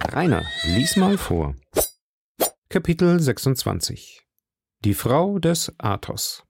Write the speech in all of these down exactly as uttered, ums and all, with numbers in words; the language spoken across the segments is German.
Rainer, lies mal vor. Kapitel sechsundzwanzig. Die Frau des Athos.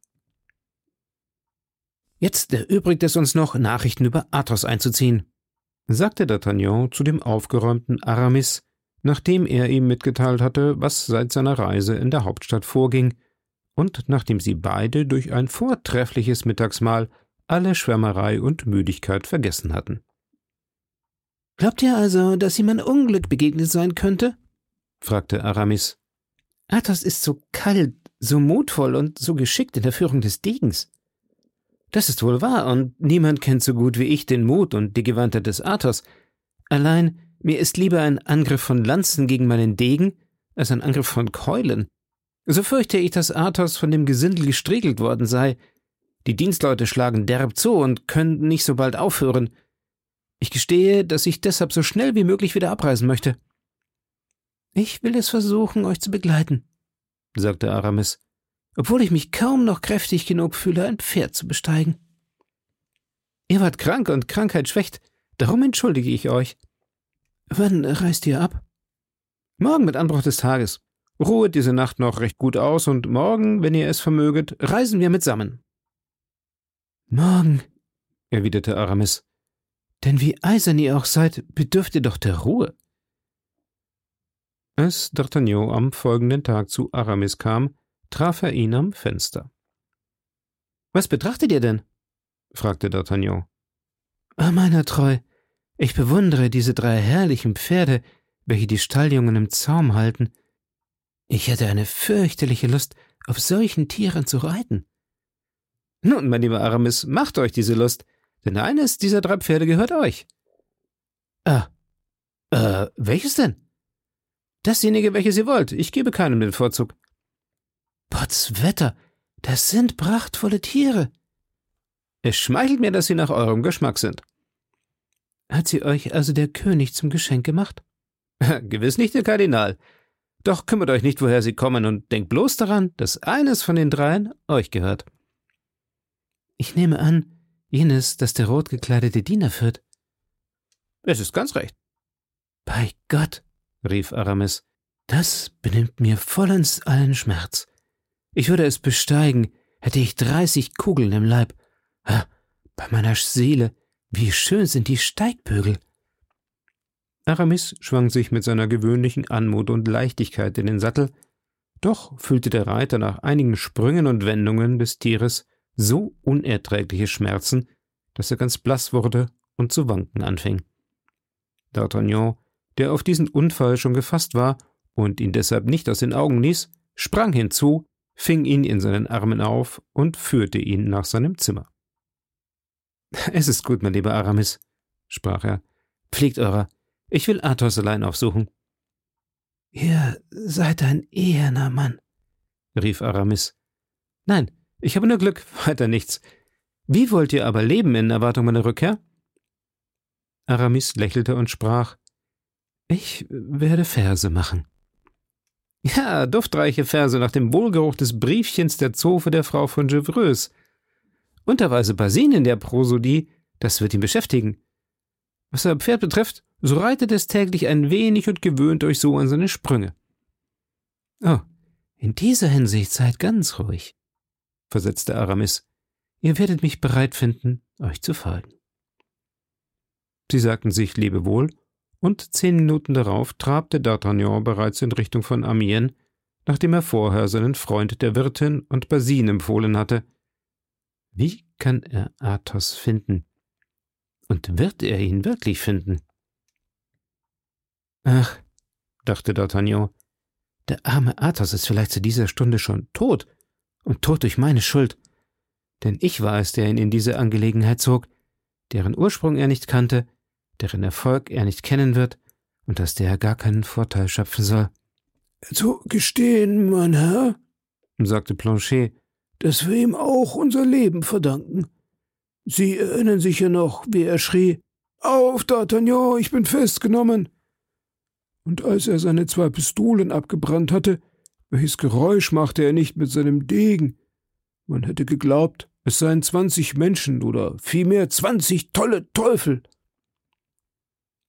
»Jetzt erübrigt es uns noch, Nachrichten über Athos einzuziehen«, sagte D'Artagnan zu dem aufgeräumten Aramis, nachdem er ihm mitgeteilt hatte, was seit seiner Reise in der Hauptstadt vorging, und nachdem sie beide durch ein vortreffliches Mittagsmahl alle Schwärmerei und Müdigkeit vergessen hatten. »Glaubt ihr also, dass ihm ein Unglück begegnet sein könnte?« fragte Aramis. »Athos ist so kalt, so mutvoll und so geschickt in der Führung des Degens.« »Das ist wohl wahr, und niemand kennt so gut wie ich den Mut und die Gewandtheit des Athos. Allein mir ist lieber ein Angriff von Lanzen gegen meinen Degen, als ein Angriff von Keulen. So fürchte ich, dass Athos von dem Gesindel gestriegelt worden sei. Die Dienstleute schlagen derb zu und können nicht so bald aufhören. Ich gestehe, dass ich deshalb so schnell wie möglich wieder abreisen möchte.« »Ich will es versuchen, euch zu begleiten«, sagte Aramis, »obwohl ich mich kaum noch kräftig genug fühle, ein Pferd zu besteigen.« »Ihr wart krank und Krankheit schwächt, darum entschuldige ich euch.« »Wann reist ihr ab?« »Morgen mit Anbruch des Tages. Ruhet diese Nacht noch recht gut aus, und morgen, wenn ihr es vermöget, reisen wir mitsammen.« »Morgen«, erwiderte Aramis, »denn wie eisern ihr auch seid, bedürft ihr doch der Ruhe.« Als D'Artagnan am folgenden Tag zu Aramis kam, traf er ihn am Fenster. »Was betrachtet ihr denn?« fragte D'Artagnan. »Ah, meiner treu, ich bewundere diese drei herrlichen Pferde, welche die Stalljungen im Zaum halten. Ich hätte eine fürchterliche Lust, auf solchen Tieren zu reiten.« »Nun, mein lieber Aramis, macht euch diese Lust, denn eines dieser drei Pferde gehört euch.« »Ah, äh, welches denn?« »Dasjenige, welches ihr wollt. Ich gebe keinem den Vorzug.« »Potzwetter, das sind prachtvolle Tiere.« »Es schmeichelt mir, dass sie nach eurem Geschmack sind.« »Hat sie euch also der König zum Geschenk gemacht?« »Gewiss nicht der Kardinal. Doch kümmert euch nicht, woher sie kommen, und denkt bloß daran, dass eines von den dreien euch gehört.« »Ich nehme an, jenes, das der rot gekleidete Diener führt.« »Es ist ganz recht.« »Bei Gott«, rief Aramis, »das benimmt mir vollends allen Schmerz. Ich würde es besteigen, hätte ich dreißig Kugeln im Leib. Ah, bei meiner Seele, wie schön sind die Steigbügel!« Aramis schwang sich mit seiner gewöhnlichen Anmut und Leichtigkeit in den Sattel, doch fühlte der Reiter nach einigen Sprüngen und Wendungen des Tieres so unerträgliche Schmerzen, dass er ganz blass wurde und zu wanken anfing. D'Artagnan, der auf diesen Unfall schon gefasst war und ihn deshalb nicht aus den Augen ließ, sprang hinzu, fing ihn in seinen Armen auf und führte ihn nach seinem Zimmer. »Es ist gut, mein lieber Aramis«, sprach er, »pflegt eurer. Ich will Athos allein aufsuchen.« »Ihr seid ein eherner Mann«, rief Aramis. »Nein, ich habe nur Glück, weiter nichts. Wie wollt ihr aber leben in Erwartung meiner Rückkehr?« Aramis lächelte und sprach, »Ich werde Verse machen.« »Ja, duftreiche Verse nach dem Wohlgeruch des Briefchens der Zofe der Frau von Chevreuse. Unterweise Basine in der Prosodie, das wird ihn beschäftigen. Was euer Pferd betrifft, so reitet es täglich ein wenig und gewöhnt euch so an seine Sprünge.« »Oh, in dieser Hinsicht seid ganz ruhig«, versetzte Aramis. »Ihr werdet mich bereit finden, euch zu folgen.« Sie sagten sich Lebewohl, und zehn Minuten darauf trabte D'Artagnan bereits in Richtung von Amiens, nachdem er vorher seinen Freund der Wirtin und Basine empfohlen hatte. Wie kann er Athos finden? Und wird er ihn wirklich finden? »Ach«, dachte D'Artagnan, »der arme Athos ist vielleicht zu dieser Stunde schon tot, und tot durch meine Schuld. Denn ich war es, der ihn in diese Angelegenheit zog, deren Ursprung er nicht kannte, deren Erfolg er nicht kennen wird und aus der er gar keinen Vorteil schöpfen soll.« »Zu gestehen, mein Herr«, sagte Planchet, »dass wir ihm auch unser Leben verdanken. Sie erinnern sich ja noch, wie er schrie, »Auf, D'Artagnan, ich bin festgenommen!« Und als er seine zwei Pistolen abgebrannt hatte, welches Geräusch machte er nicht mit seinem Degen? Man hätte geglaubt, es seien zwanzig Menschen oder vielmehr zwanzig tolle Teufel.«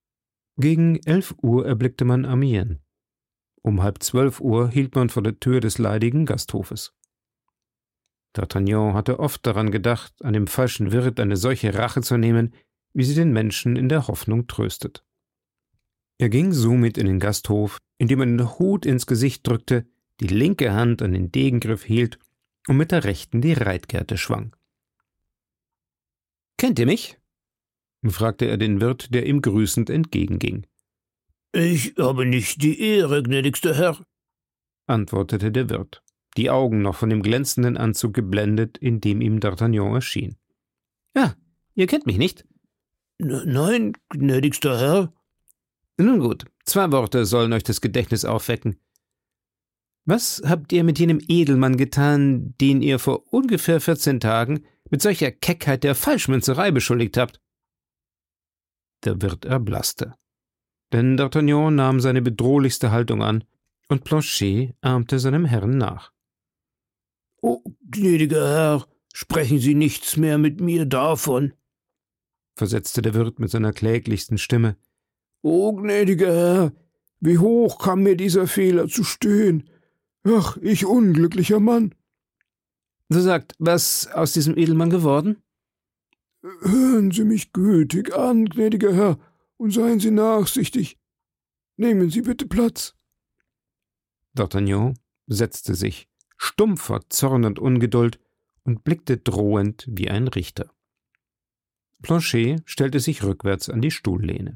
Gegen elf Uhr erblickte man Amiens. Um halb zwölf Uhr hielt man vor der Tür des leidigen Gasthofes. D'Artagnan hatte oft daran gedacht, an dem falschen Wirt eine solche Rache zu nehmen, wie sie den Menschen in der Hoffnung tröstet. Er ging somit in den Gasthof, indem er den Hut ins Gesicht drückte, die linke Hand an den Degengriff hielt und mit der rechten die Reitgerte schwang. »Kennt ihr mich?« fragte er den Wirt, der ihm grüßend entgegenging. »Ich habe nicht die Ehre, gnädigster Herr«, antwortete der Wirt, die Augen noch von dem glänzenden Anzug geblendet, in dem ihm D'Artagnan erschien. »Ja, ihr kennt mich nicht?« N- »Nein, gnädigster Herr.« »Nun gut, zwei Worte sollen euch das Gedächtnis aufwecken. Was habt ihr mit jenem Edelmann getan, den ihr vor ungefähr vierzehn Tagen mit solcher Keckheit der Falschmünzerei beschuldigt habt?« Der Wirt erblaßte. Denn D'Artagnan nahm seine bedrohlichste Haltung an, und Planchet ahmte seinem Herrn nach. »Oh, gnädiger Herr, sprechen Sie nichts mehr mit mir davon«, versetzte der Wirt mit seiner kläglichsten Stimme. »Oh, gnädiger Herr, wie hoch kam mir dieser Fehler zu stehen! Ach, ich unglücklicher Mann!« »So sagt, was aus diesem Edelmann geworden?« »Hören Sie mich gütig an, gnädiger Herr, und seien Sie nachsichtig. Nehmen Sie bitte Platz.« D'Artagnan setzte sich, stumm vor Zorn und Ungeduld, und blickte drohend wie ein Richter. Planchet stellte sich rückwärts an die Stuhllehne.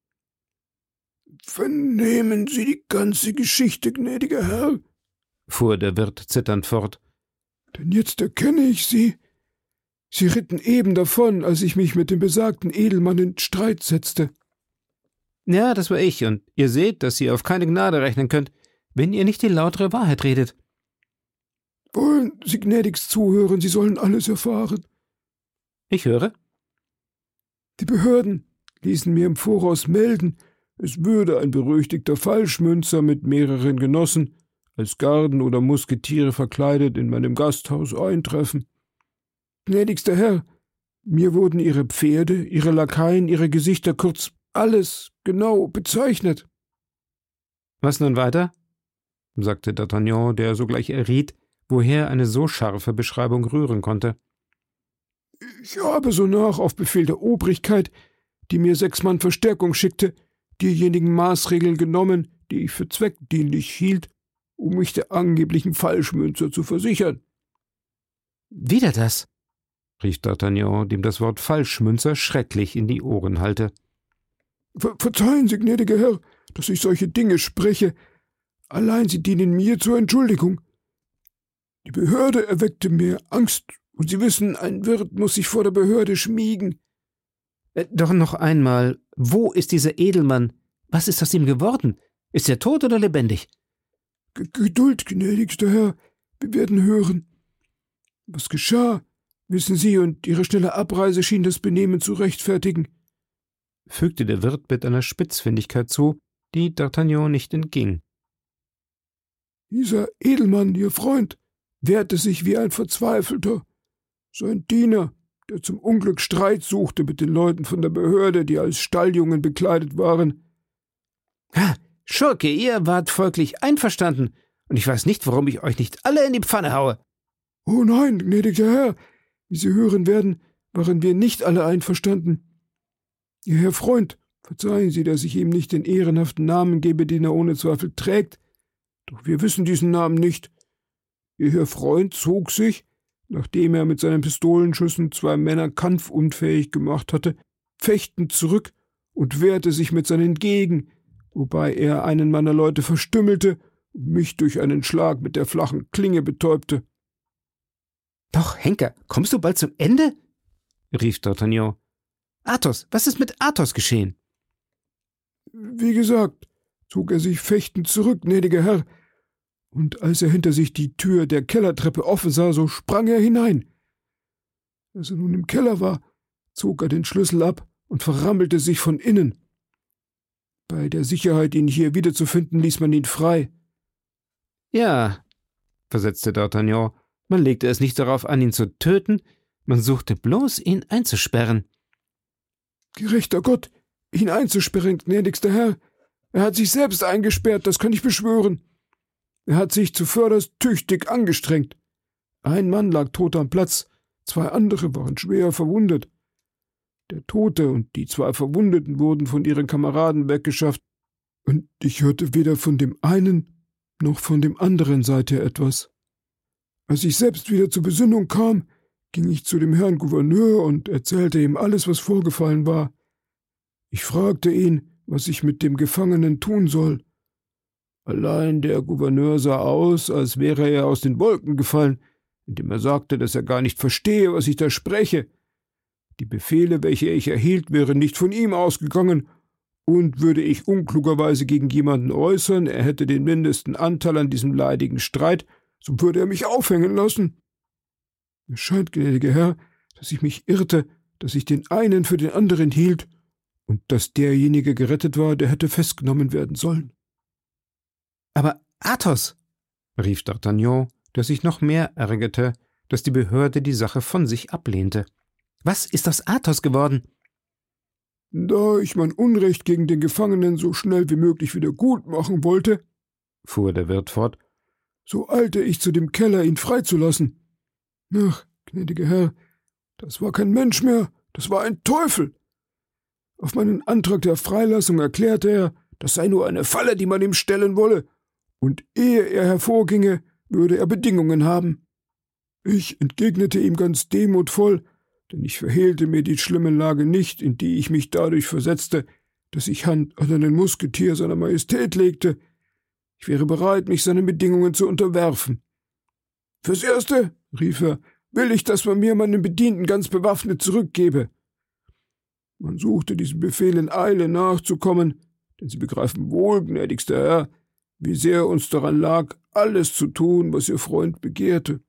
»Vernehmen Sie die ganze Geschichte, gnädiger Herr«, fuhr der Wirt zitternd fort. »Denn jetzt erkenne ich Sie. Sie ritten eben davon, als ich mich mit dem besagten Edelmann in Streit setzte.« »Ja, das war ich, und ihr seht, dass ihr auf keine Gnade rechnen könnt, wenn ihr nicht die lautere Wahrheit redet.« »Wollen Sie gnädigst zuhören, Sie sollen alles erfahren.« »Ich höre.« »Die Behörden ließen mir im Voraus melden, es würde ein berüchtigter Falschmünzer mit mehreren Genossen, als Garden oder Musketiere verkleidet, in meinem Gasthaus eintreffen. Gnädigster Herr, mir wurden Ihre Pferde, Ihre Lakaien, Ihre Gesichter, kurz alles genau bezeichnet.« »Was nun weiter?« sagte D'Artagnan, der sogleich erriet, woher eine so scharfe Beschreibung rühren konnte. »Ich habe sonach auf Befehl der Obrigkeit, die mir sechs Mann Verstärkung schickte, diejenigen Maßregeln genommen, die ich für zweckdienlich hielt, um mich der angeblichen Falschmünzer zu versichern.« »Wieder das?« rief D'Artagnan, dem das Wort Falschmünzer schrecklich in die Ohren hallte. Ver- »Verzeihen Sie, gnädiger Herr, dass ich solche Dinge spreche. Allein sie dienen mir zur Entschuldigung. Die Behörde erweckte mir Angst, und Sie wissen, ein Wirt muss sich vor der Behörde schmiegen.« Äh, »Doch noch einmal, wo ist dieser Edelmann? Was ist aus ihm geworden? Ist er tot oder lebendig?« G- »Geduld, gnädigster Herr, wir werden hören. Was geschah, wissen Sie, und Ihre schnelle Abreise schien das Benehmen zu rechtfertigen«, fügte der Wirt mit einer Spitzfindigkeit zu, die D'Artagnan nicht entging. »Dieser Edelmann, Ihr Freund, wehrte sich wie ein Verzweifelter. Sein Diener, der zum Unglück Streit suchte mit den Leuten von der Behörde, die als Stalljungen bekleidet waren.« »Ha, Schurke, ihr wart folglich einverstanden, und ich weiß nicht, warum ich euch nicht alle in die Pfanne haue.« »Oh nein, gnädiger Herr, wie Sie hören werden, waren wir nicht alle einverstanden. Ihr Herr Freund, verzeihen Sie, dass ich ihm nicht den ehrenhaften Namen gebe, den er ohne Zweifel trägt, doch wir wissen diesen Namen nicht. Ihr Herr Freund zog sich, nachdem er mit seinen Pistolenschüssen zwei Männer kampfunfähig gemacht hatte, fechtend zurück und wehrte sich mit seinen Degen, wobei er einen meiner Leute verstümmelte und mich durch einen Schlag mit der flachen Klinge betäubte.« »Doch, Henker, kommst du bald zum Ende?« rief D'Artagnan. »Athos, was ist mit Athos geschehen?« »Wie gesagt, zog er sich fechtend zurück, gnädiger Herr, und als er hinter sich die Tür der Kellertreppe offen sah, so sprang er hinein. Als er nun im Keller war, zog er den Schlüssel ab und verrammelte sich von innen. Bei der Sicherheit, ihn hier wiederzufinden, ließ man ihn frei.« »Ja«, versetzte D'Artagnan, »man legte es nicht darauf an, ihn zu töten, man suchte bloß, ihn einzusperren.« »Gerechter Gott, ihn einzusperren, gnädigster Herr. Er hat sich selbst eingesperrt, das kann ich beschwören. Er hat sich zuvörderst tüchtig angestrengt. Ein Mann lag tot am Platz, zwei andere waren schwer verwundet. Der Tote und die zwei Verwundeten wurden von ihren Kameraden weggeschafft, und ich hörte weder von dem einen noch von dem anderen seither etwas. Als ich selbst wieder zur Besinnung kam, ging ich zu dem Herrn Gouverneur und erzählte ihm alles, was vorgefallen war. Ich fragte ihn, was ich mit dem Gefangenen tun soll. Allein der Gouverneur sah aus, als wäre er aus den Wolken gefallen, indem er sagte, dass er gar nicht verstehe, was ich da spreche. Die Befehle, welche ich erhielt, wären nicht von ihm ausgegangen, und würde ich unklugerweise gegen jemanden äußern, er hätte den mindesten Anteil an diesem leidigen Streit, so würde er mich aufhängen lassen. Es scheint, gnädiger Herr, dass ich mich irrte, dass ich den einen für den anderen hielt und dass derjenige gerettet war, der hätte festgenommen werden sollen. »Aber Athos«, rief D'Artagnan, der sich noch mehr ärgerte, dass die Behörde die Sache von sich ablehnte. »Was ist aus Athos geworden?« »Da ich mein Unrecht gegen den Gefangenen so schnell wie möglich wieder gut machen wollte«, fuhr der Wirt fort, »so eilte ich zu dem Keller, ihn freizulassen. Ach, gnädiger Herr, das war kein Mensch mehr, das war ein Teufel. Auf meinen Antrag der Freilassung erklärte er, das sei nur eine Falle, die man ihm stellen wolle, und ehe er hervorginge, würde er Bedingungen haben. Ich entgegnete ihm ganz demutvoll, denn ich verhehlte mir die schlimme Lage nicht, in die ich mich dadurch versetzte, dass ich Hand an einen Musketier seiner Majestät legte. Ich wäre bereit, mich seinen Bedingungen zu unterwerfen. »Fürs Erste«, rief er, »will ich, dass man mir meinen Bedienten ganz bewaffnet zurückgebe.« Man suchte diesem Befehl in Eile nachzukommen, denn Sie begreifen wohl, gnädigster Herr, wie sehr uns daran lag, alles zu tun, was Ihr Freund begehrte.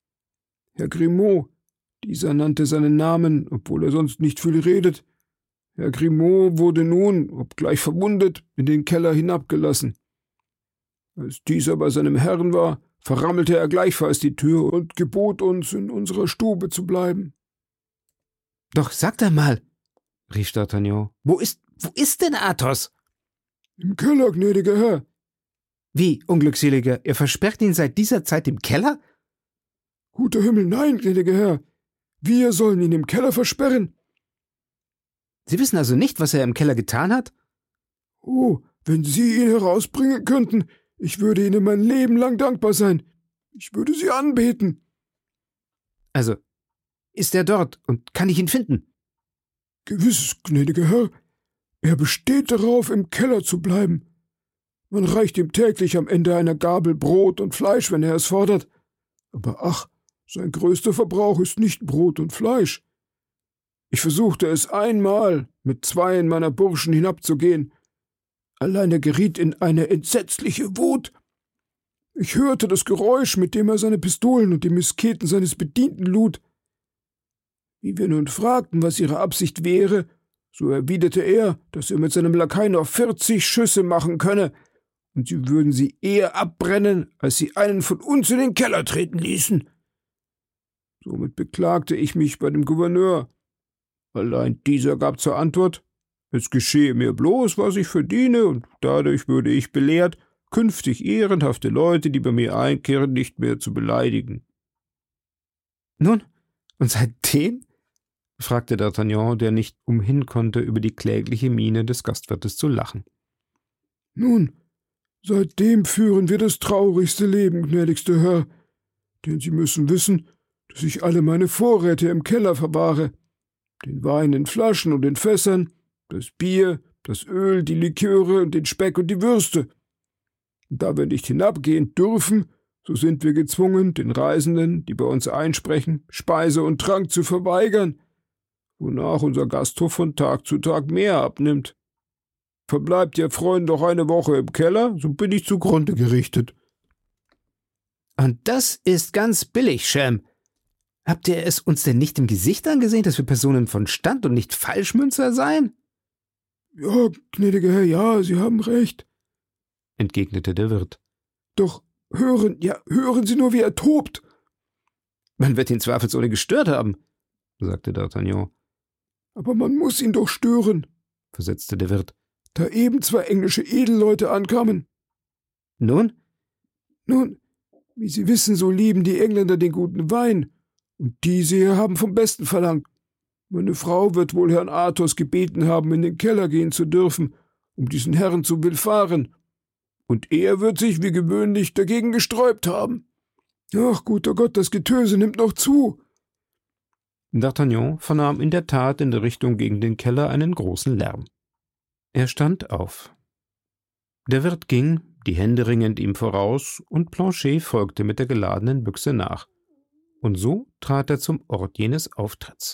Herr Grimaud, dieser nannte seinen Namen, obwohl er sonst nicht viel redet. Herr Grimaud wurde nun, obgleich verwundet, in den Keller hinabgelassen. Als dieser bei seinem Herrn war, verrammelte er gleichfalls die Tür und gebot uns, in unserer Stube zu bleiben. »Doch sagt einmal«, rief D'Artagnan, »wo ist, wo ist denn Athos?« »Im Keller, gnädiger Herr.« »Wie, Unglückseliger, ihr versperrt ihn seit dieser Zeit im Keller?« »Guter Himmel, nein, gnädiger Herr. Wir sollen ihn im Keller versperren.« »Sie wissen also nicht, was er im Keller getan hat?« »Oh, wenn Sie ihn herausbringen könnten, ich würde Ihnen mein Leben lang dankbar sein. Ich würde Sie anbeten.« »Also, ist er dort und kann ich ihn finden?« »Gewiss, gnädiger Herr. Er besteht darauf, im Keller zu bleiben. Man reicht ihm täglich am Ende einer Gabel Brot und Fleisch, wenn er es fordert. Aber ach, sein größter Verbrauch ist nicht Brot und Fleisch. Ich versuchte es einmal, mit zweien meiner Burschen hinabzugehen. Allein er geriet in eine entsetzliche Wut. Ich hörte das Geräusch, mit dem er seine Pistolen und die Musketen seines Bedienten lud. Wie wir nun fragten, was ihre Absicht wäre, so erwiderte er, dass er mit seinem Lakai noch vierzig Schüsse machen könne, und sie würden sie eher abbrennen, als sie einen von uns in den Keller treten ließen. Somit beklagte ich mich bei dem Gouverneur. Allein dieser gab zur Antwort, es geschehe mir bloß, was ich verdiene, und dadurch würde ich belehrt, künftig ehrenhafte Leute, die bei mir einkehren, nicht mehr zu beleidigen. »Nun, und seitdem?« fragte D'Artagnan, der nicht umhin konnte, über die klägliche Miene des Gastwirtes zu lachen. »Nun, seitdem führen wir das traurigste Leben, gnädigster Herr, denn Sie müssen wissen, dass ich alle meine Vorräte im Keller verwahre, den Wein in Flaschen und in Fässern, das Bier, das Öl, die Liköre und den Speck und die Würste. Und da wir nicht hinabgehen dürfen, so sind wir gezwungen, den Reisenden, die bei uns einsprechen, Speise und Trank zu verweigern, wonach unser Gasthof von Tag zu Tag mehr abnimmt. Verbleibt Ihr Freund noch eine Woche im Keller, so bin ich zugrunde gerichtet.« »Und das ist ganz billig, Schelm. Habt ihr es uns denn nicht im Gesicht angesehen, dass wir Personen von Stand und nicht Falschmünzer seien?« »Ja, gnädiger Herr, ja, Sie haben recht«, entgegnete der Wirt. »Doch hören, ja, hören Sie nur, wie er tobt.« »Man wird ihn zweifelsohne gestört haben«, sagte D'Artagnan. »Aber man muss ihn doch stören. versetzte der Wirt. »Da eben zwei englische Edelleute ankamen.« »Nun?« »Nun, wie Sie wissen, so lieben die Engländer den guten Wein, und diese hier haben vom Besten verlangt. Meine Frau wird wohl Herrn Athos gebeten haben, in den Keller gehen zu dürfen, um diesen Herrn zu willfahren. Und er wird sich wie gewöhnlich dagegen gesträubt haben. Ach, guter Gott, das Getöse nimmt noch zu.« D'Artagnan vernahm in der Tat in der Richtung gegen den Keller einen großen Lärm. Er stand auf. Der Wirt ging, die Hände ringend ihm voraus, und Planchet folgte mit der geladenen Büchse nach. Und so trat er zum Ort jenes Auftritts.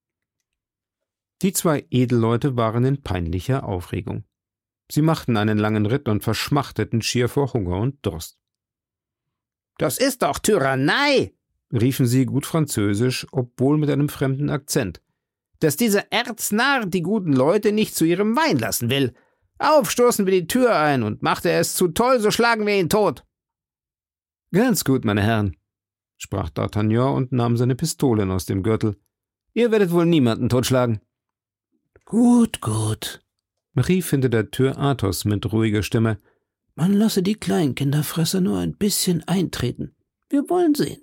Die zwei Edelleute waren in peinlicher Aufregung. Sie machten einen langen Ritt und verschmachteten schier vor Hunger und Durst. »Das ist doch Tyrannei«, riefen sie gut französisch, obwohl mit einem fremden Akzent, »dass dieser Erznarr die guten Leute nicht zu ihrem Wein lassen will. Aufstoßen wir die Tür ein, und macht er es zu toll, so schlagen wir ihn tot.« »Ganz gut, meine Herren«, sprach D'Artagnan und nahm seine Pistolen aus dem Gürtel. »Ihr werdet wohl niemanden totschlagen.« »Gut, gut«, rief hinter der Tür Athos mit ruhiger Stimme. »Man lasse die Kleinkinderfresser nur ein bisschen eintreten. Wir wollen sehen.«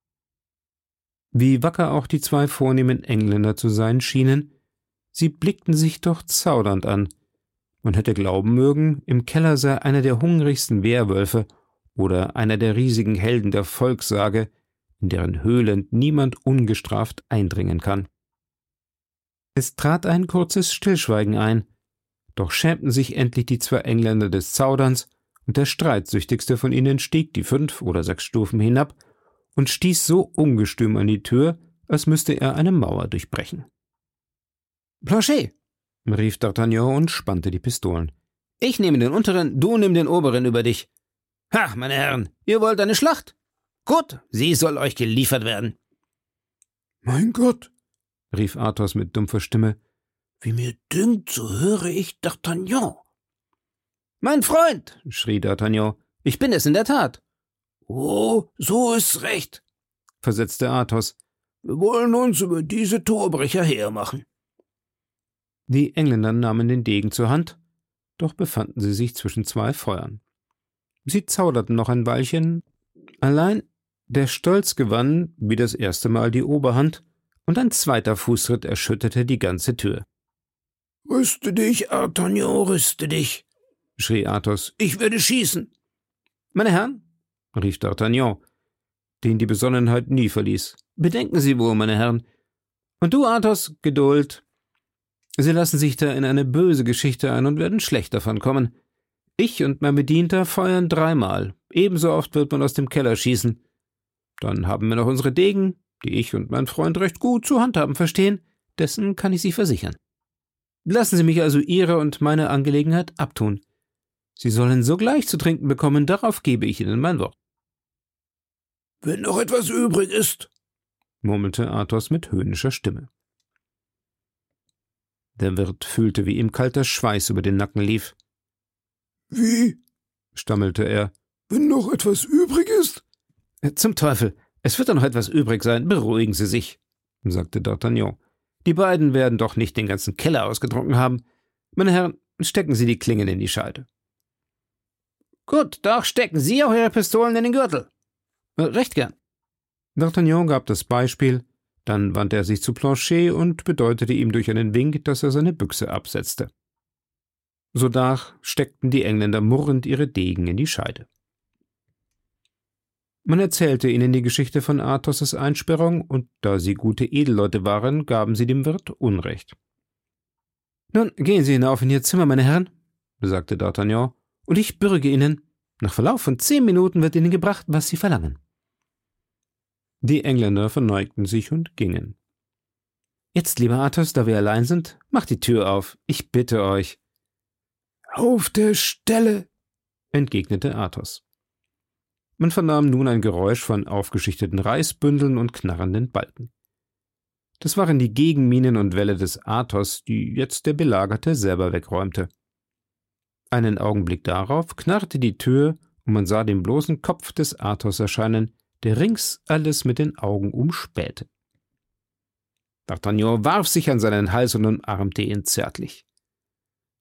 Wie wacker auch die zwei vornehmen Engländer zu sein schienen, sie blickten sich doch zaudernd an. Man hätte glauben mögen, im Keller sei einer der hungrigsten Werwölfe oder einer der riesigen Helden der Volkssage, in deren Höhlen niemand ungestraft eindringen kann. Es trat ein kurzes Stillschweigen ein, doch schämten sich endlich die zwei Engländer des Zauderns, und der streitsüchtigste von ihnen stieg die fünf oder sechs Stufen hinab und stieß so ungestüm an die Tür, als müsste er eine Mauer durchbrechen. »Planchet«, rief D'Artagnan und spannte die Pistolen. »Ich nehme den unteren, du nimm den oberen über dich. Ha, meine Herren, ihr wollt eine Schlacht? Gut, sie soll euch geliefert werden.« »Mein Gott«, rief Athos mit dumpfer Stimme, »wie mir dünkt, so höre ich D'Artagnan.« »Mein Freund«, schrie D'Artagnan, »ich bin es in der Tat.« »Oh, so ist's recht«, versetzte Athos. »Wir wollen uns über diese Torbrecher hermachen.« Die Engländer nahmen den Degen zur Hand, doch befanden sie sich zwischen zwei Feuern. Sie zauderten noch ein Weilchen, allein der Stolz gewann wie das erste Mal die Oberhand, und ein zweiter Fußtritt erschütterte die ganze Tür. »Rüste dich, D'Artagnan, rüste dich«, schrie Athos, »ich werde schießen.« »Meine Herren«, rief D'Artagnan, den die Besonnenheit nie verließ, »bedenken Sie wohl, meine Herren. Und du, Athos, Geduld. Sie lassen sich da in eine böse Geschichte ein und werden schlecht davon kommen. Ich und mein Bedienter feuern dreimal, ebenso oft wird man aus dem Keller schießen. Dann haben wir noch unsere Degen, die ich und mein Freund recht gut zu handhaben verstehen, dessen kann ich Sie versichern. Lassen Sie mich also Ihre und meine Angelegenheit abtun. Sie sollen sogleich zu trinken bekommen, darauf gebe ich Ihnen mein Wort.« »Wenn noch etwas übrig ist«, murmelte Athos mit höhnischer Stimme. Der Wirt fühlte, wie ihm kalter Schweiß über den Nacken lief. »Wie?«, stammelte er. »Wenn noch etwas übrig ist?« »Zum Teufel, es wird doch noch etwas übrig sein, beruhigen Sie sich«, sagte D'Artagnan. »Die beiden werden doch nicht den ganzen Keller ausgetrunken haben. Meine Herren, stecken Sie die Klingen in die Scheide.« »Gut, doch stecken Sie auch Ihre Pistolen in den Gürtel.« »Recht gern.« D'Artagnan gab das Beispiel, dann wandte er sich zu Planchet und bedeutete ihm durch einen Wink, dass er seine Büchse absetzte. Sodach steckten die Engländer murrend ihre Degen in die Scheide. Man erzählte ihnen die Geschichte von Athos' Einsperrung, und da sie gute Edelleute waren, gaben sie dem Wirt Unrecht. »Nun gehen Sie hinauf in Ihr Zimmer, meine Herren«, sagte D'Artagnan, »und ich bürge Ihnen, nach Verlauf von zehn Minuten wird Ihnen gebracht, was Sie verlangen.« Die Engländer verneigten sich und gingen. »Jetzt, lieber Athos, da wir allein sind, macht die Tür auf, ich bitte euch.« »Auf der Stelle«, entgegnete Athos. Man vernahm nun ein Geräusch von aufgeschichteten Reisbündeln und knarrenden Balken. Das waren die Gegenminen und Wälle des Athos, die jetzt der Belagerte selber wegräumte. Einen Augenblick darauf knarrte die Tür, und man sah den bloßen Kopf des Athos erscheinen, der rings alles mit den Augen umspähte. D'Artagnan warf sich an seinen Hals und umarmte ihn zärtlich.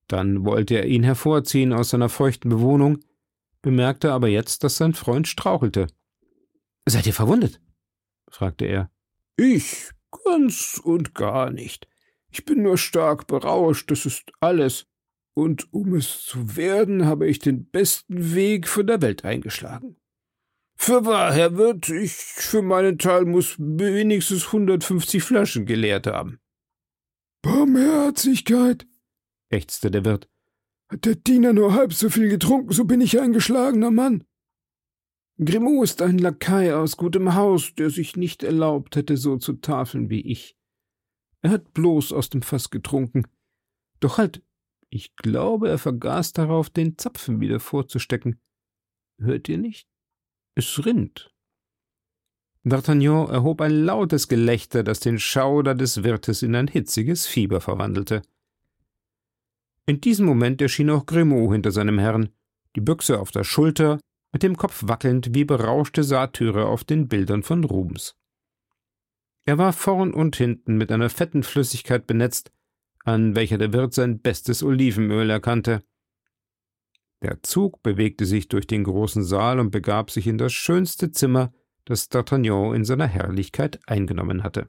Dann wollte er ihn hervorziehen aus seiner feuchten Bewohnung, bemerkte aber jetzt, dass sein Freund strauchelte. »Seid ihr verwundet?« fragte er. »Ich? Ganz und gar nicht. Ich bin nur stark berauscht, das ist alles. Und um es zu werden, habe ich den besten Weg von der Welt eingeschlagen. Fürwahr, Herr Wirt, ich für meinen Teil muss wenigstens hundertfünfzig Flaschen geleert haben.« »Barmherzigkeit«, ächzte der Wirt. »Hat der Diener nur halb so viel getrunken, so bin ich ein geschlagener Mann.« »Grimaud ist ein Lakai aus gutem Haus, der sich nicht erlaubt hätte, so zu tafeln wie ich. Er hat bloß aus dem Fass getrunken. Doch halt, ich glaube, er vergaß darauf, den Zapfen wieder vorzustecken. Hört ihr nicht? Es rinnt.« D'Artagnan erhob ein lautes Gelächter, das den Schauder des Wirtes in ein hitziges Fieber verwandelte. In diesem Moment erschien auch Grimaud hinter seinem Herrn, die Büchse auf der Schulter, mit dem Kopf wackelnd wie berauschte Satyre auf den Bildern von Rubens. Er war vorn und hinten mit einer fetten Flüssigkeit benetzt, an welcher der Wirt sein bestes Olivenöl erkannte. Der Zug bewegte sich durch den großen Saal und begab sich in das schönste Zimmer, das D'Artagnan in seiner Herrlichkeit eingenommen hatte.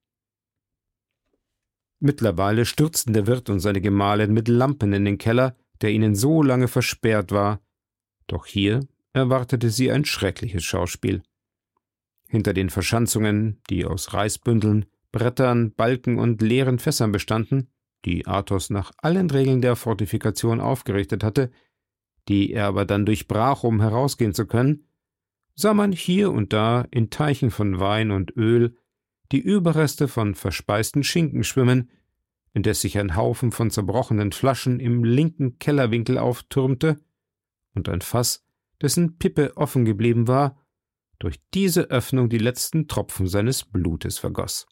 Mittlerweile stürzten der Wirt und seine Gemahlin mit Lampen in den Keller, der ihnen so lange versperrt war. Doch hier erwartete sie ein schreckliches Schauspiel. Hinter den Verschanzungen, die aus Reisbündeln, Brettern, Balken und leeren Fässern bestanden, die Athos nach allen Regeln der Fortifikation aufgerichtet hatte, die er aber dann durchbrach, um herausgehen zu können, sah man hier und da in Teichen von Wein und Öl die Überreste von verspeisten Schinken schwimmen, indes sich ein Haufen von zerbrochenen Flaschen im linken Kellerwinkel auftürmte und ein Fass, dessen Pippe offen geblieben war, durch diese Öffnung die letzten Tropfen seines Blutes vergoss.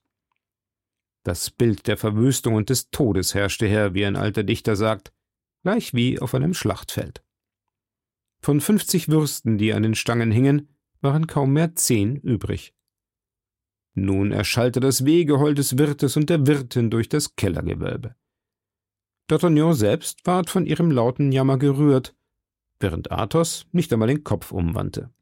Das Bild der Verwüstung und des Todes herrschte her, wie ein alter Dichter sagt, gleich wie auf einem Schlachtfeld. Von fünfzig Würsten, die an den Stangen hingen, waren kaum mehr zehn übrig. Nun erschallte das Wehgeheul des Wirtes und der Wirtin durch das Kellergewölbe. D'Artagnan selbst ward von ihrem lauten Jammer gerührt, während Athos nicht einmal den Kopf umwandte.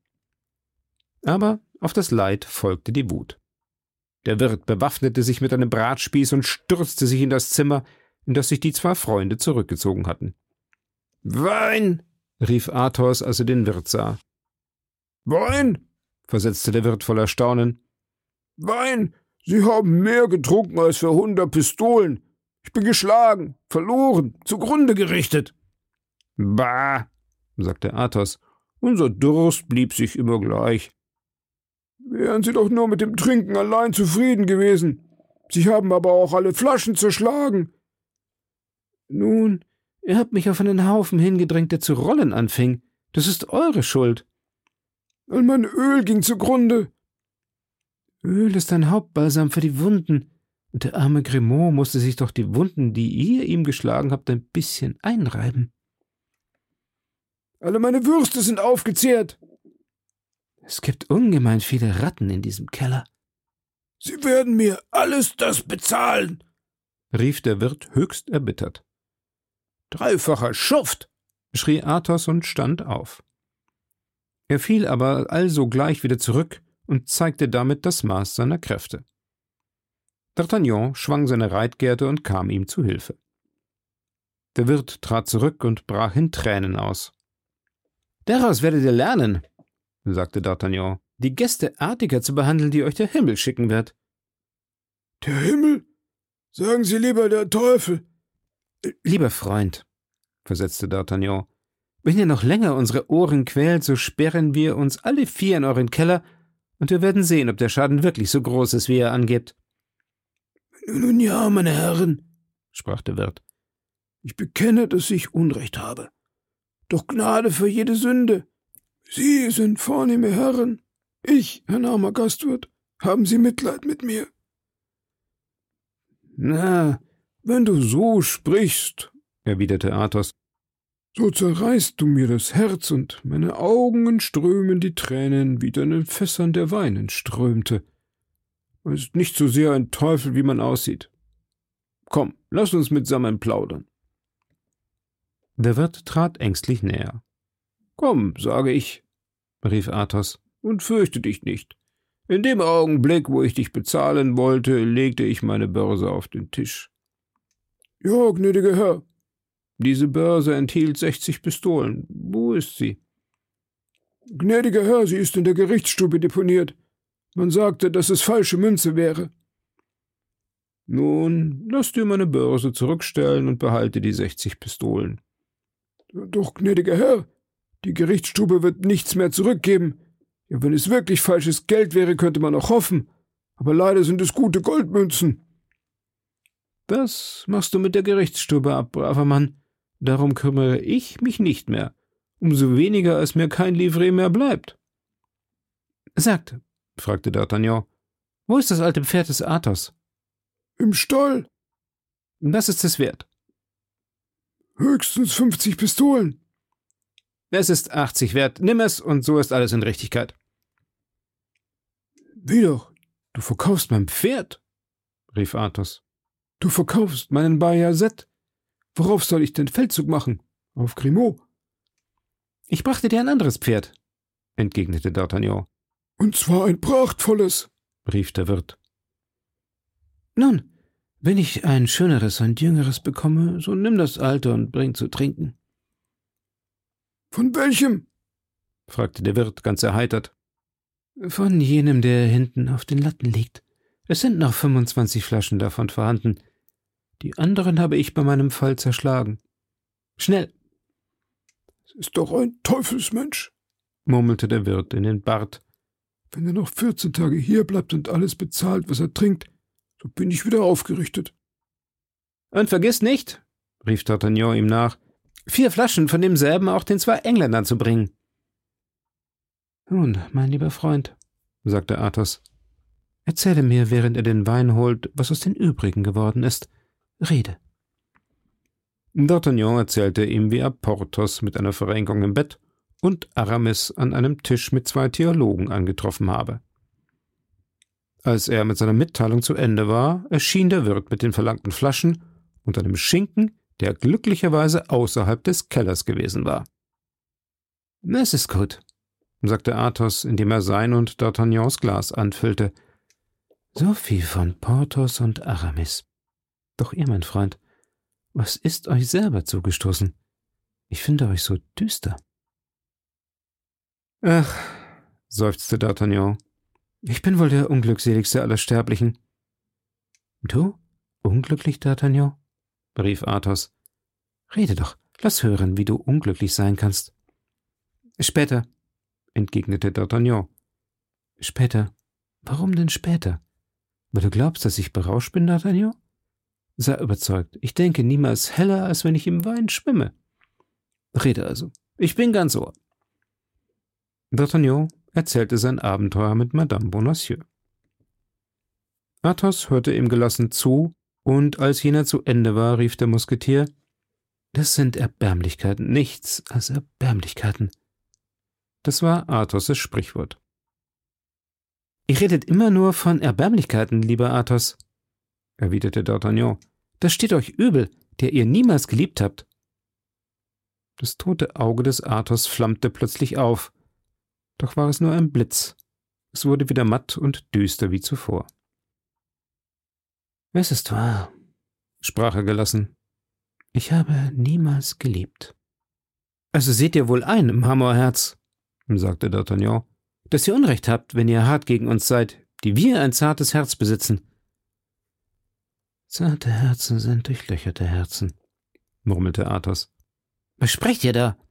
Aber auf das Leid folgte die Wut. Der Wirt bewaffnete sich mit einem Bratspieß und stürzte sich in das Zimmer, in das sich die zwei Freunde zurückgezogen hatten. »Wein!« rief Athos, als er den Wirt sah. »Wein!« versetzte der Wirt voll Erstaunen. »Wein! Sie haben mehr getrunken als für hundert Pistolen. Ich bin geschlagen, verloren, zugrunde gerichtet.« »Bah«, sagte Athos, »unser Durst blieb sich immer gleich.« »Wären Sie doch nur mit dem Trinken allein zufrieden gewesen. Sie haben aber auch alle Flaschen zerschlagen.« »Nun, ihr habt mich auf einen Haufen hingedrängt, der zu rollen anfing. Das ist eure Schuld.« »All mein Öl ging zugrunde.« »Öl ist ein Hauptbalsam für die Wunden, und der arme Grimaud musste sich doch die Wunden, die ihr ihm geschlagen habt, ein bisschen einreiben.« »Alle meine Würste sind aufgezehrt.« »Es gibt ungemein viele Ratten in diesem Keller.« »Sie werden mir alles das bezahlen«, rief der Wirt höchst erbittert. »Dreifacher Schuft«, schrie Athos und stand auf. Er fiel aber also gleich wieder zurück und zeigte damit das Maß seiner Kräfte. D'Artagnan schwang seine Reitgerte und kam ihm zu Hilfe. Der Wirt trat zurück und brach in Tränen aus. »Daraus werdet ihr lernen«, sagte D'Artagnan, »die Gäste artiger zu behandeln, die euch der Himmel schicken wird.« »Der Himmel? Sagen Sie lieber der Teufel.« »Lieber Freund«, versetzte D'Artagnan, »wenn ihr noch länger unsere Ohren quält, so sperren wir uns alle vier in euren Keller, und wir werden sehen, ob der Schaden wirklich so groß ist, wie er angebt.« »Nun ja, meine Herren«, sprach der Wirt, »ich bekenne, dass ich Unrecht habe. Doch Gnade für jede Sünde. Sie sind vornehme Herren. Ich, ein armer Gastwirt, haben Sie Mitleid mit mir.« »Na, wenn du so sprichst«, erwiderte Athos, »so zerreißt du mir das Herz und meine Augen strömen die Tränen, wie deinen Fässern der Wein entströmte. Man ist nicht so sehr ein Teufel, wie man aussieht. Komm, lass uns mitsammen plaudern.« Der Wirt trat ängstlich näher. »Komm, sage ich«, rief Athos, »und fürchte dich nicht. In dem Augenblick, wo ich dich bezahlen wollte, legte ich meine Börse auf den Tisch.« »Ja, gnädiger Herr.« »Diese Börse enthielt sechzig Pistolen. Wo ist sie?« »Gnädiger Herr, sie ist in der Gerichtsstube deponiert. Man sagte, dass es falsche Münze wäre.« »Nun, lass dir meine Börse zurückstellen und behalte die sechzig Pistolen.« »Doch, gnädiger Herr, die Gerichtsstube wird nichts mehr zurückgeben. Ja, wenn es wirklich falsches Geld wäre, könnte man noch hoffen. Aber leider sind es gute Goldmünzen.« »Das machst du mit der Gerichtsstube ab, braver Mann. Darum kümmere ich mich nicht mehr. Umso weniger, als mir kein Livret mehr bleibt.« »Sagt«, fragte D'Artagnan, »wo ist das alte Pferd des Athos?« »Im Stall.« »Was ist es wert?« »Höchstens fünfzig Pistolen.« »Es ist achtzig wert. Nimm es, und so ist alles in Richtigkeit.« »Wie doch? Du verkaufst mein Pferd?« rief Athos. »Du verkaufst meinen Bajazet. Worauf soll ich den Feldzug machen? Auf Grimaud?« »Ich brachte dir ein anderes Pferd«, entgegnete D'Artagnan. »Und zwar ein prachtvolles«, rief der Wirt. »Nun, wenn ich ein schöneres und jüngeres bekomme, so nimm das alte und bring zu trinken.« »Von welchem?« fragte der Wirt ganz erheitert. »Von jenem, der hinten auf den Latten liegt. Es sind noch fünfundzwanzig Flaschen davon vorhanden. Die anderen habe ich bei meinem Fall zerschlagen. Schnell!« »Es ist doch ein Teufelsmensch«, murmelte der Wirt in den Bart. »Wenn er noch vierzehn Tage hier bleibt und alles bezahlt, was er trinkt, so bin ich wieder aufgerichtet.« »Und vergiss nicht«, rief D'Artagnan ihm nach, »vier Flaschen von demselben auch den zwei Engländern zu bringen.« »Nun, mein lieber Freund«, sagte Athos, »erzähle mir, während er den Wein holt, was aus den übrigen geworden ist. Rede.« D'Artagnan erzählte ihm, wie er Porthos mit einer Verrenkung im Bett und Aramis an einem Tisch mit zwei Theologen angetroffen habe. Als er mit seiner Mitteilung zu Ende war, erschien der Wirt mit den verlangten Flaschen und einem Schinken, der glücklicherweise außerhalb des Kellers gewesen war. »Es ist gut«, sagte Athos, indem er sein und D'Artagnans Glas anfüllte. »So viel von Porthos und Aramis. Doch ihr, mein Freund, was ist euch selber zugestoßen? Ich finde euch so düster.« »Ach«, seufzte D'Artagnan, »ich bin wohl der unglückseligste aller Sterblichen.« »Du? Unglücklich, D'Artagnan?« rief Athos. »Rede doch, lass hören, wie du unglücklich sein kannst.« »Später«, entgegnete D'Artagnan. »Später? Warum denn später? Weil du glaubst, dass ich berauscht bin, D'Artagnan? Sei überzeugt, ich denke niemals heller, als wenn ich im Wein schwimme. Rede also, ich bin ganz Ohr.« D'Artagnan erzählte sein Abenteuer mit Madame Bonacieux. Athos hörte ihm gelassen zu, und als jener zu Ende war, rief der Musketier, »Das sind Erbärmlichkeiten, nichts als Erbärmlichkeiten.« Das war Athos' Sprichwort. »Ihr redet immer nur von Erbärmlichkeiten, lieber Athos«, erwiderte D'Artagnan. »Das steht euch übel, der ihr niemals geliebt habt.« Das tote Auge des Athos flammte plötzlich auf, doch war es nur ein Blitz. Es wurde wieder matt und düster wie zuvor. »Es ist wahr«, sprach er gelassen. »Ich habe niemals geliebt.« »Also seht ihr wohl ein, Marmorherz«, sagte D'Artagnan, »dass ihr Unrecht habt, wenn ihr hart gegen uns seid, die wir ein zartes Herz besitzen.« »Zarte Herzen sind durchlöcherte Herzen«, murmelte Athos. »Was sprecht ihr da?«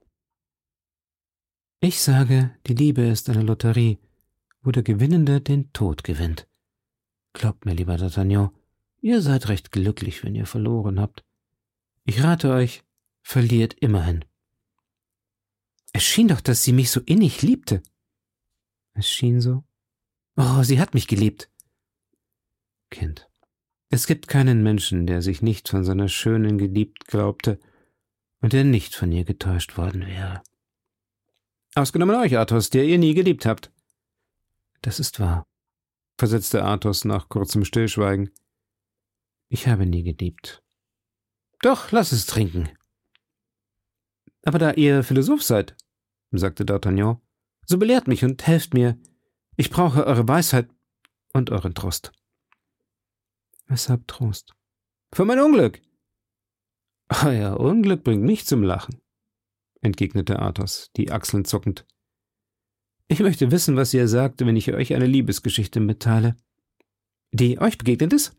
»Ich sage, die Liebe ist eine Lotterie, wo der Gewinnende den Tod gewinnt. Glaubt mir, lieber D'Artagnan, ihr seid recht glücklich, wenn ihr verloren habt. Ich rate euch, verliert immerhin.« »Es schien doch, dass sie mich so innig liebte.« »Es schien so? Oh, sie hat mich geliebt.« »Kind, es gibt keinen Menschen, der sich nicht von seiner Schönen geliebt glaubte und der nicht von ihr getäuscht worden wäre.« »Ausgenommen euch, Athos, der ihr nie geliebt habt.« »Das ist wahr«, versetzte Athos nach kurzem Stillschweigen. »Ich habe nie geliebt.« »Doch, lass es trinken.« Aber da ihr Philosoph seid«, sagte D'Artagnan, »so belehrt mich und helft mir. Ich brauche eure Weisheit und euren Trost.« »Weshalb Trost?« »Für mein Unglück.« »Euer Unglück bringt mich zum Lachen«, entgegnete Athos, die Achseln zuckend. »Ich möchte wissen, was ihr sagt, wenn ich euch eine Liebesgeschichte mitteile. Die euch begegnet ist?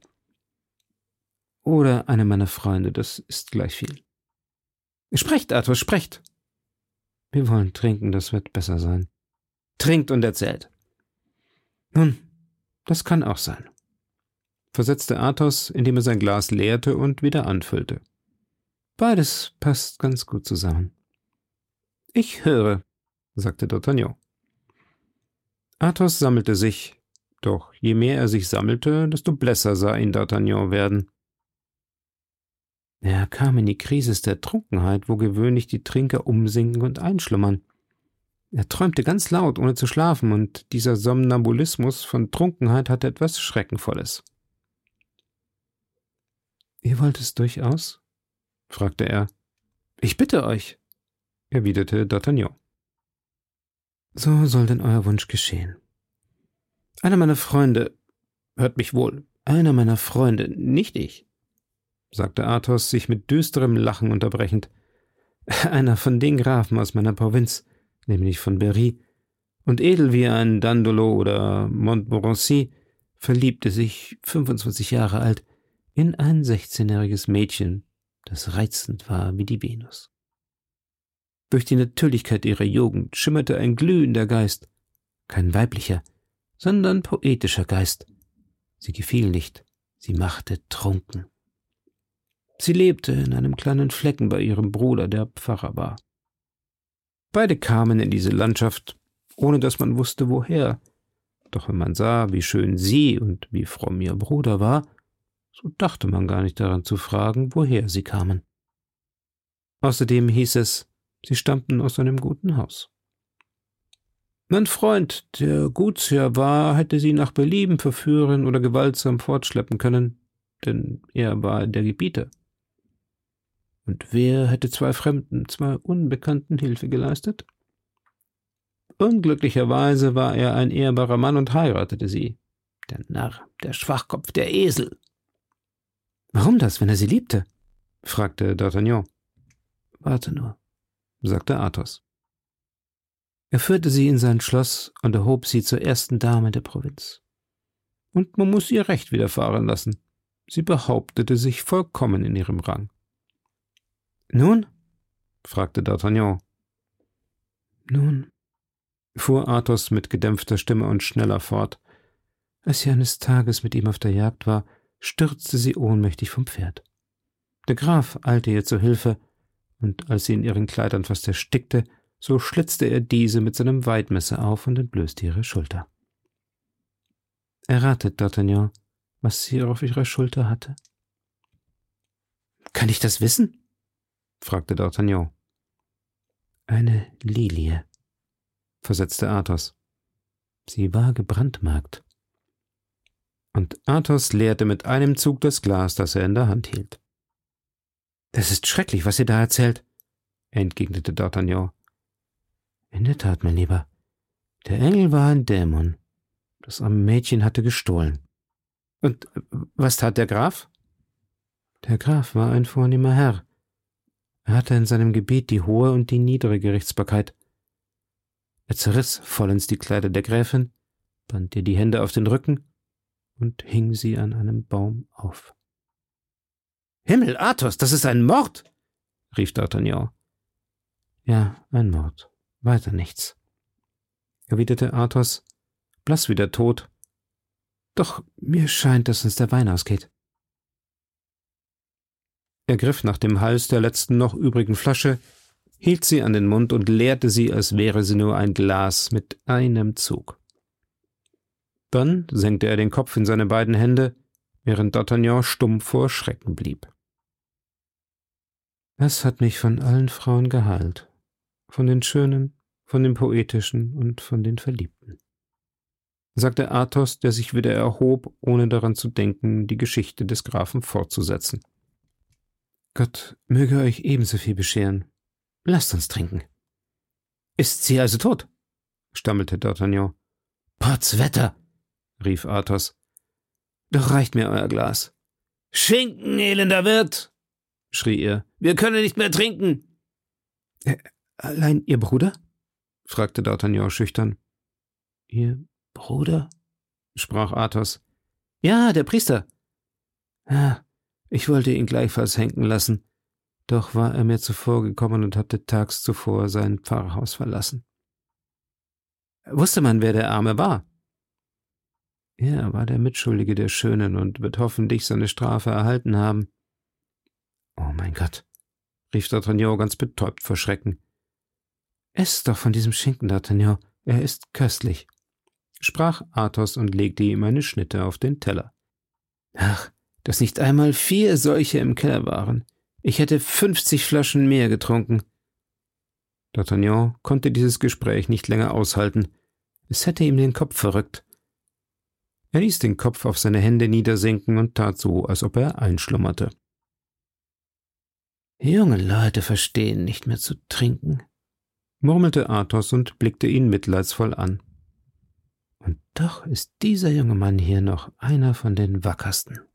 Oder eine meiner Freunde, das ist gleich viel. Sprecht, Athos, sprecht!« »Wir wollen trinken, das wird besser sein.« »Trinkt und erzählt.« »Nun, das kann auch sein«, versetzte Athos, indem er sein Glas leerte und wieder anfüllte. »Beides passt ganz gut zusammen.« »Ich höre«, sagte D'Artagnan. Athos sammelte sich, doch je mehr er sich sammelte, desto blässer sah ihn D'Artagnan werden. Er kam in die Krisis der Trunkenheit, wo gewöhnlich die Trinker umsinken und einschlummern. Er träumte ganz laut, ohne zu schlafen, und dieser Somnambulismus von Trunkenheit hatte etwas Schreckenvolles. »Ihr wollt es durchaus?« fragte er. »Ich bitte euch«, erwiderte D'Artagnan. »So soll denn euer Wunsch geschehen. Einer meiner Freunde, hört mich wohl, einer meiner Freunde, nicht ich«, sagte Athos, sich mit düsterem Lachen unterbrechend, »einer von den Grafen aus meiner Provinz, nämlich von Berry, und edel wie ein Dandolo oder Montmorency, verliebte sich, fünfundzwanzig Jahre alt, in ein sechzehnjähriges Mädchen, das reizend war wie die Venus. Durch die Natürlichkeit ihrer Jugend schimmerte ein glühender Geist, kein weiblicher, sondern poetischer Geist. Sie gefiel nicht, sie machte trunken. Sie lebte in einem kleinen Flecken bei ihrem Bruder, der Pfarrer war. Beide kamen in diese Landschaft, ohne dass man wusste, woher. Doch wenn man sah, wie schön sie und wie fromm ihr Bruder war, so dachte man gar nicht daran zu fragen, woher sie kamen. Außerdem hieß es, sie stammten aus einem guten Haus. Mein Freund, der Gutsherr war, hätte sie nach Belieben verführen oder gewaltsam fortschleppen können, denn er war der Gebieter. Und wer hätte zwei Fremden, zwei Unbekannten Hilfe geleistet? Unglücklicherweise war er ein ehrbarer Mann und heiratete sie. Der Narr, der Schwachkopf, der Esel. »Warum das, wenn er sie liebte?« fragte D'Artagnan. »Warte nur«, sagte Athos. Er führte sie in sein Schloss und erhob sie zur ersten Dame der Provinz. Und man muss ihr Recht widerfahren lassen. Sie behauptete sich vollkommen in ihrem Rang. »Nun?« fragte D'Artagnan. »Nun«, fuhr Athos mit gedämpfter Stimme und schneller fort, »als sie eines Tages mit ihm auf der Jagd war, stürzte sie ohnmächtig vom Pferd. Der Graf eilte ihr zur Hilfe, und als sie in ihren Kleidern fast erstickte, so schlitzte er diese mit seinem Weidmesser auf und entblößte ihre Schulter. Erratet, D'Artagnan, was sie auf ihrer Schulter hatte?« »Kann ich das wissen?« fragte D'Artagnan. »Eine Lilie«, versetzte Athos. »Sie war gebrandmarkt.« Und Athos leerte mit einem Zug das Glas, das er in der Hand hielt. »Das ist schrecklich, was ihr da erzählt«, entgegnete D'Artagnan. »In der Tat, mein Lieber, der Engel war ein Dämon. Das arme Mädchen hatte gestohlen.« »Und was tat der Graf?« »Der Graf war ein vornehmer Herr. Er hatte in seinem Gebiet die hohe und die niedere Gerichtsbarkeit. Er zerriss vollends die Kleider der Gräfin, band ihr die Hände auf den Rücken und hing sie an einem Baum auf.« »Himmel, Athos, das ist ein Mord!« rief D'Artagnan. »Ja, ein Mord, weiter nichts«, erwiderte Athos, blass wie der Tod. »Doch mir scheint, dass uns der Wein ausgeht.« Er griff nach dem Hals der letzten noch übrigen Flasche, hielt sie an den Mund und leerte sie, als wäre sie nur ein Glas, mit einem Zug. Dann senkte er den Kopf in seine beiden Hände, während D'Artagnan stumm vor Schrecken blieb. »Es hat mich von allen Frauen geheilt, von den Schönen, von den Poetischen und von den Verliebten«, sagte Athos, der sich wieder erhob, ohne daran zu denken, die Geschichte des Grafen fortzusetzen. »Gott möge euch ebenso viel bescheren. lasst uns trinken. Ist sie also tot? Stammelte D'Artagnan. Potzwetter, rief Athos. Doch reicht mir euer Glas. Schinken, elender Wirt, schrie er. Wir können nicht mehr trinken. Äh, allein Ihr Bruder? fragte D'Artagnan schüchtern. Ihr Bruder? Sprach Athos. Ja, der Priester. Ah, ich wollte ihn gleichfalls henken lassen, doch war er mir zuvor gekommen und hatte tags zuvor sein Pfarrhaus verlassen. Wusste man, wer der Arme war? Er war der Mitschuldige der Schönen und wird hoffentlich seine Strafe erhalten haben. Oh mein Gott, rief D'Artagnan ganz betäubt vor Schrecken. Ess doch von diesem Schinken, D'Artagnan, er ist köstlich, sprach Athos und legte ihm eine Schnitte auf den Teller. Ach, dass nicht einmal vier solche im Keller waren. Ich hätte fünfzig Flaschen mehr getrunken. D'Artagnan konnte dieses Gespräch nicht länger aushalten. Es hätte ihm den Kopf verrückt. Er ließ den Kopf auf seine Hände niedersinken und tat so, als ob er einschlummerte. »Junge Leute verstehen nicht mehr zu trinken«, murmelte Athos und blickte ihn mitleidsvoll an. »Und doch ist dieser junge Mann hier noch einer von den wackersten.«